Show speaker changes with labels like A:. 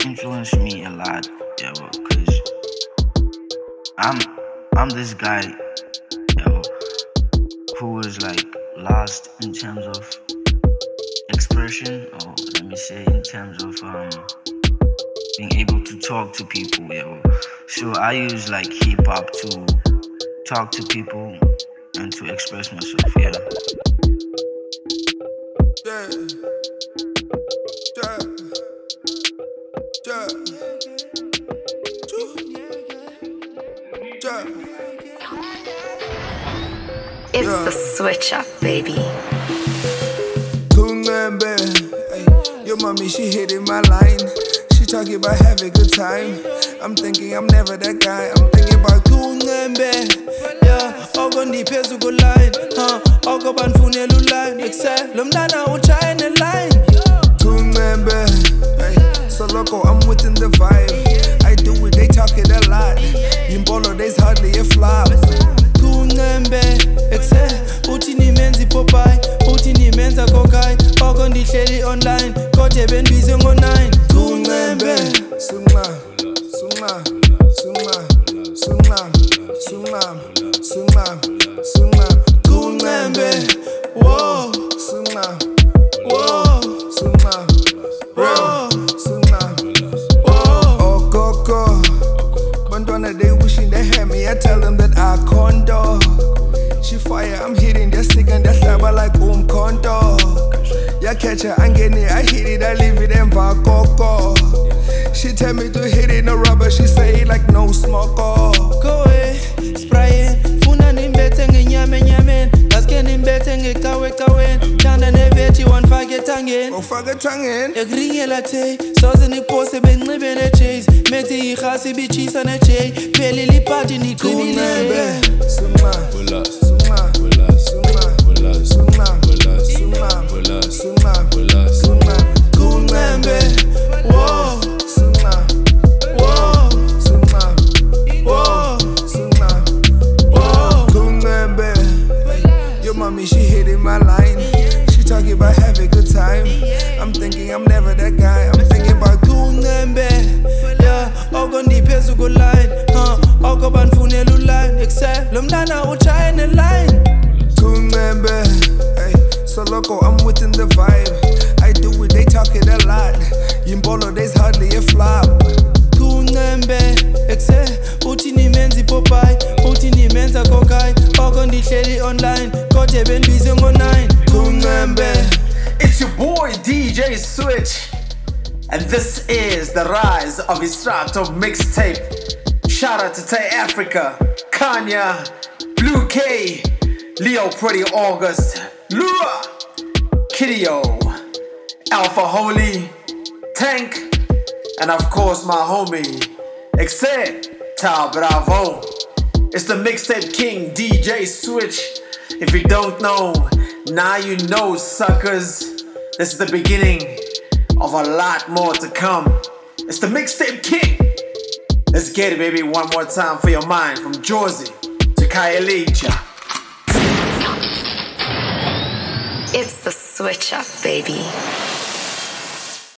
A: influenced me a lot, yeah, because I'm I'm this guy, yeah, who was like lost in terms of expression, or let me say in terms of being able to talk to people, yeah. So I use like hip hop to talk to people and to express myself, yeah.
B: Yeah, yeah, yeah, yeah,
C: It's
B: yeah.
C: the switch up, baby.
B: Kumembe, ay, your mommy, she hitting my line. She talking about have a good time. I'm thinking I'm never that guy. I'm thinking about Kumembe, yeah. Ogo ndiphezu ku line, ogo banfunela line. Except lomntana utshayene line. Kumembe, ay, so loco, I'm within the vibe. I do it, they talk it a lot. Yimbolo, there's hardly a flop. Kumembe, except uthi nimenzi Popeye, uthi nimenza kokai. Ogo ndihleli online, kodwa bendibize ngo-9. Kumembe, sunglam, sunglam, sunglam, sunglam, sunglam, sunglam, sunglam. Kumembe, whoa, sunglam, whoa, sunglam, whoa, sunglam, whoa. Oh, Coco, bantwana, they wishing they had me. I tell them that I condo. She fire, I'm hitting that stick and that slabber like condo. Ya catch her, angene, I hit it, I leave it and Coco. She tell me to hit it, no rubber, she say it like no smoke. Go away, sprayin', funa nimbethe ngenyame nyamen, gaske nimbethe ngekawe kawen, thanda nevethi wanifake ethangeni. Ufake ethangeni? Ekuringela Tay, soze nikupose benxibe ne-J's, methi yirhasi bitshisa ne-J, phelile iphathi ndiqinile. Sungla, sungla, sungla, sungla, sungla, sungla, sungla, Kumembe, whoa, sungla, whoa, sungla, whoa, sungla, whoa. Kumembe, your mommy, she hitting my line. She talking about have a good time. I'm thinking I'm never that guy. I'm thinking about Kumembe, yeah. Ogo ndiphezu ku line, ogo banfunela line. Except lomntana utshayene line. Kumembe, ay, so loco, I'm within the vibe. I do it, they talk it a lot. Yimbolo, there's hardly a flop. Kumembe, except uthi nimenzi Popeye, uthi nimenza kokai. Ogo ndihleli online, kodwa bendibize ngo-9. Kumembe.
D: It's your boy DJ Switch, and this is the rise of Istrato mixtape. Shout out to Tay Africa, Kanya, Blue K, Leo Pretty August, Lura, Kiddio, Alpha Holy, Tank, and of course my homie, Except Tao Bravo. It's the mixtape king DJ Switch. If you don't know, now you know, suckers. This is the beginning of a lot more to come. It's the mixtape king. Let's get it, baby, one more time for your mind. From Josie to Khayelitsha.
C: It's the switch up, baby.